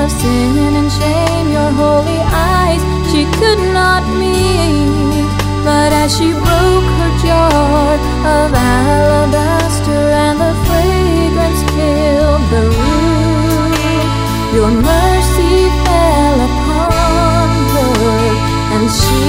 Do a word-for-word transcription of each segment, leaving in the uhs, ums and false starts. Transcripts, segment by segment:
of sin and shame your holy eyes she could not meet. But as she broke her jar of alabaster and the fragrance filled the room, your mercy fell upon her, and she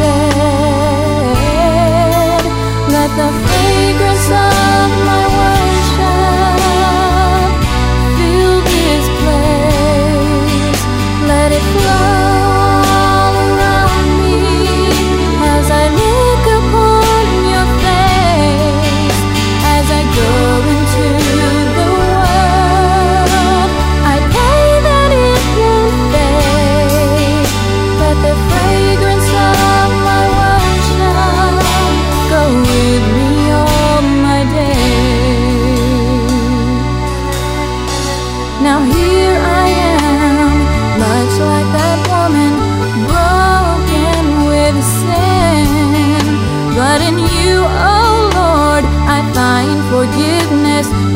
said, let the fragrance of my worship fill this place. Let it flow all around me as I look upon your face. As I go into the world, I pray that it won't fade. Let the fragrance of my worship go with me all my days. Now here I am, much like that woman, broken with sin. But in you, oh Lord, I find forgiveness